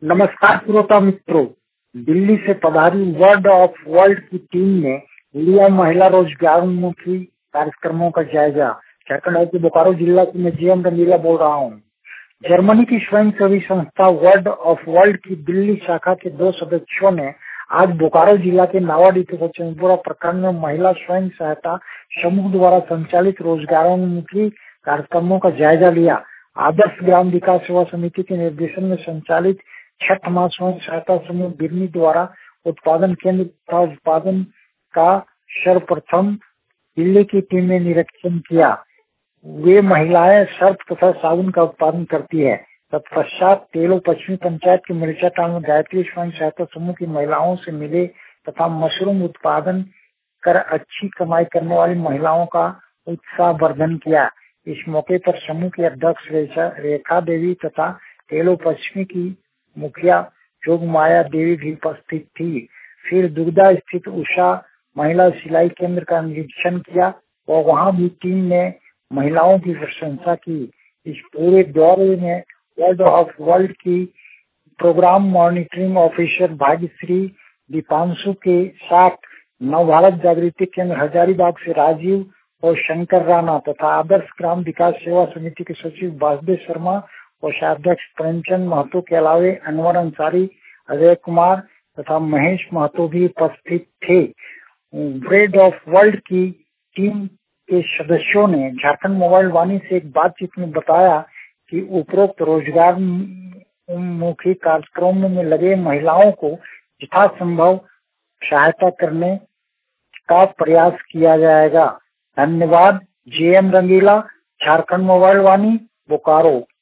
नमस्कार श्रोता मित्रों, दिल्ली से पधारी वर्ड ऑफ वर्ल्ड की टीम ने लिया महिला रोजगारोन्मुखी कार्यक्रमों का जायजा। झारखंड राज्य बोकारो जिला से मैं जीएम रंगीला बोल रहा हूँ। जर्मनी की स्वयंसेवी संस्था वर्ड ऑफ वर्ल्ड की दिल्ली शाखा के 2 सदस्यों ने आज बोकारो जिला के नावाडी तथा चंदपुरा प्रखंड में महिला स्वयं सहायता समूह द्वारा संचालित रोजगारोन्मुखी कार्यक्रमों का जायजा लिया। आदर्श ग्राम विकास सेवा समिति के निर्देशन में संचालित छठ माह स्वयं सहायता समूह बिरनी द्वारा उत्पादन केंद्र तथा उत्पादन का सर्वप्रथम दिल्ली की टीम ने निरीक्षण किया। वे महिलाएं सर्फ तथा साबुन का उत्पादन करती है। तत्पश्चात तेलो पश्चिमी पंचायत के मिर्चा टाउन में गायत्री स्वयं सहायता समूह की महिलाओं से मिले तथा मशरूम उत्पादन कर अच्छी कमाई करने वाली महिलाओं का उत्साहवर्धन किया। इस मौके पर समूह की अध्यक्ष रेखा देवी तथा तेलो पश्चिमी की मुखिया जोगमाया देवी भी उपस्थित थी। फिर दुर्गा स्थित उषा महिला सिलाई केंद्र का निरीक्षण किया और वहां भी टीम ने महिलाओं की प्रशंसा की। इस पूरे दौरे में वर्ड ऑफ वर्ल्ड की program monitoring officer Bhagyashree Deepanshu के साथ नवभारत जागृति केंद्र हजारीबाग से राजीव और शंकर राणा तथा आदर्श ग्राम विकास सेवा समिति के सचिव वासुदेव शर्मा और अध्यक्ष प्रेमचंद महतो के अलावे अनवर अंसारी, अजय कुमार तथा महेश महतो भी उपस्थित थे। वर्ड ऑफ वर्ल्ड की टीम के सदस्यों ने झारखंड मोबाइल वाणी से एक बातचीत में बताया कि उपरोक्त रोजगार मुखी कार्यक्रमों में लगे महिलाओं को यथासंभव सहायता करने का प्रयास किया जाएगा। धन्यवाद। GM Rangila, Jharkhand mobile Vani, Bokaro.